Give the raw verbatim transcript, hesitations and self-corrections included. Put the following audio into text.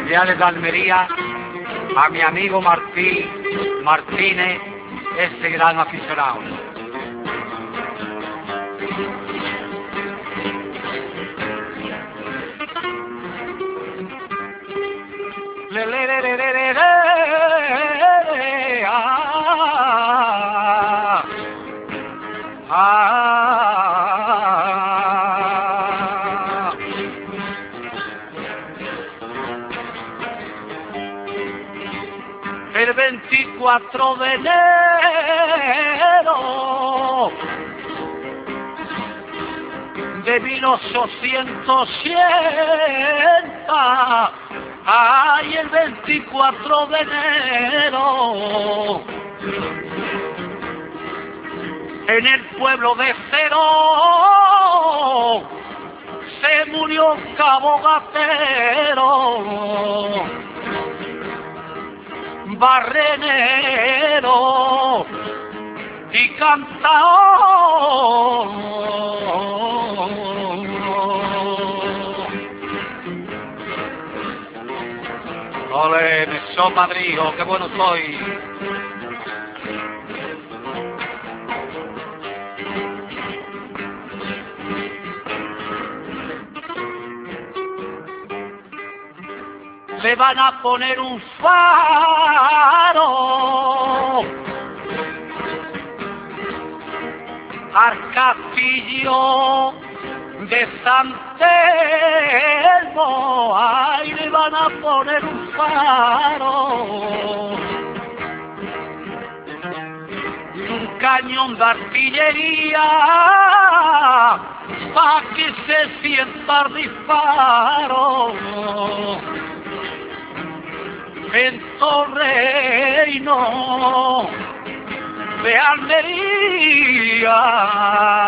Cordiales de Almería, a mi amigo Martín Martínez, este gran aficionado. Le, le, le, le, le, le, le, ah, ah. El veinticuatro de enero de mil ochocientos ochenta, ay, el veinticuatro de enero, en el pueblo de Cero se murió Cabo Gatero, barrenero y cantador. Ole, me sopa Madrigo, qué bueno soy. Le van a poner un faro al castillo de San Telmo, ahí le van a poner un faro y un cañón de artillería pa' que se sienta el disparo en Torreino de Almería.